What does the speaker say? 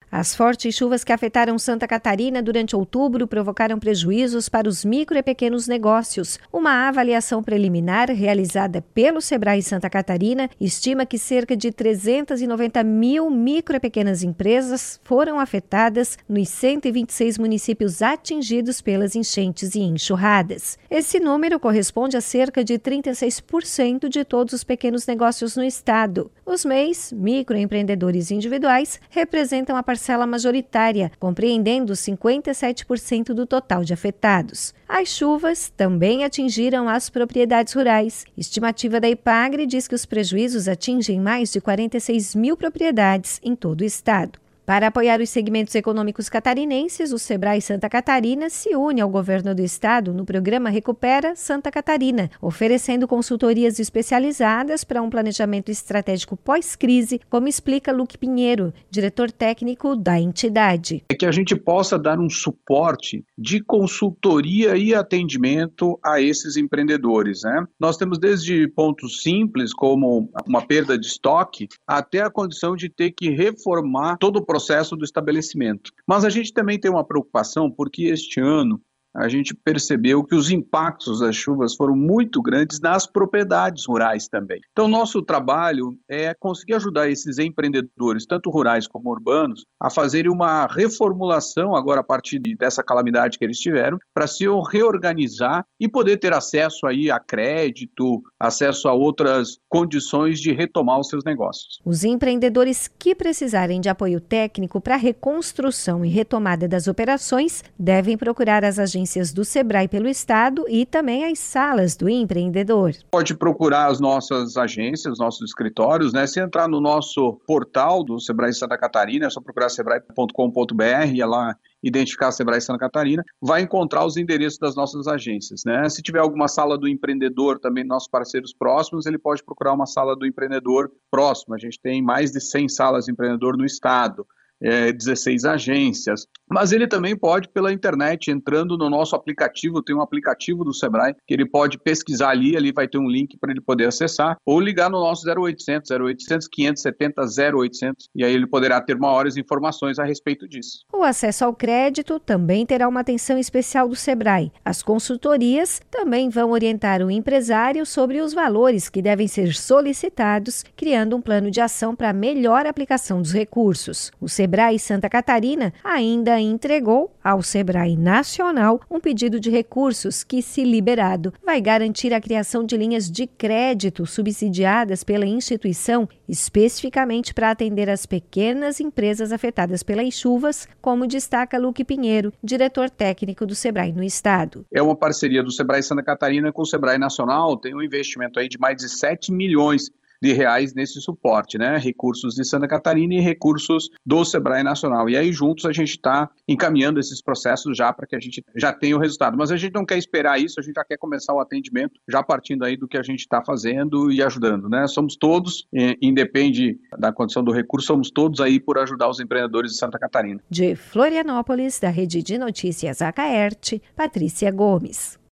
As fortes chuvas que afetaram Santa Catarina durante outubro provocaram prejuízos para os micro e pequenos negócios. Uma avaliação preliminar realizada pelo Sebrae Santa Catarina estima que cerca de 390 mil micro e pequenas empresas foram afetadas nos 126 municípios atingidos pelas enchentes e enxurradas. Esse número corresponde a cerca de 36% de todos os pequenos negócios no estado. Os MEIs, microempreendedores individuais, representam a parcela majoritária, compreendendo 57% do total de afetados. As chuvas também atingiram as propriedades rurais. Estimativa da Ipagre diz que os prejuízos atingem mais de 46 mil propriedades em todo o estado. Para apoiar os segmentos econômicos catarinenses, o Sebrae Santa Catarina se une ao governo do estado no programa Recupera Santa Catarina, oferecendo consultorias especializadas para um planejamento estratégico pós-crise, como explica Luque Pinheiro, diretor técnico da entidade. É que a gente possa dar um suporte de consultoria e atendimento a esses empreendedores, né? Nós temos desde pontos simples, como uma perda de estoque, até a condição de ter que reformar todo o processo do estabelecimento. Mas a gente também tem uma preocupação porque este ano a gente percebeu que os impactos das chuvas foram muito grandes nas propriedades rurais também. Então, nosso trabalho é conseguir ajudar esses empreendedores, tanto rurais como urbanos, a fazerem uma reformulação agora a partir dessa calamidade que eles tiveram, para se reorganizar e poder ter acesso aí a crédito, acesso a outras condições de retomar os seus negócios. Os empreendedores que precisarem de apoio técnico para a reconstrução e retomada das operações devem procurar as agências do Sebrae pelo estado e também as salas do empreendedor. Pode procurar as nossas agências, os nossos escritórios, né? Se entrar no nosso portal do Sebrae Santa Catarina, é só procurar sebrae.com.br e lá identificar a Sebrae Santa Catarina, vai encontrar os endereços das nossas agências, né? Se tiver alguma sala do empreendedor, também nossos parceiros próximos, ele pode procurar uma sala do empreendedor próxima. A gente tem mais de 100 salas de empreendedor no estado. 16 agências, mas ele também pode pela internet, entrando no nosso aplicativo, tem um aplicativo do Sebrae, que ele pode pesquisar ali vai ter um link para ele poder acessar, ou ligar no nosso 0800 570 0800, e aí ele poderá ter maiores informações a respeito disso. O acesso ao crédito também terá uma atenção especial do Sebrae. As consultorias também vão orientar o empresário sobre os valores que devem ser solicitados, criando um plano de ação para melhor aplicação dos recursos. O Sebrae Santa Catarina ainda entregou ao Sebrae Nacional um pedido de recursos que, se liberado, vai garantir a criação de linhas de crédito subsidiadas pela instituição, especificamente para atender as pequenas empresas afetadas pelas chuvas, como destaca Luque Pinheiro, diretor técnico do Sebrae no estado. É uma parceria do Sebrae Santa Catarina com o Sebrae Nacional, tem um investimento aí de mais de 7 milhões de reais nesse suporte, né? Recursos de Santa Catarina e recursos do Sebrae Nacional. E aí juntos a gente está encaminhando esses processos já para que a gente já tenha o resultado. Mas a gente não quer esperar isso, a gente já quer começar o atendimento já partindo aí do que a gente está fazendo e ajudando, né? Somos todos, independe da condição do recurso, somos todos aí por ajudar os empreendedores de Santa Catarina. De Florianópolis, da Rede de Notícias Acaerte, Patrícia Gomes.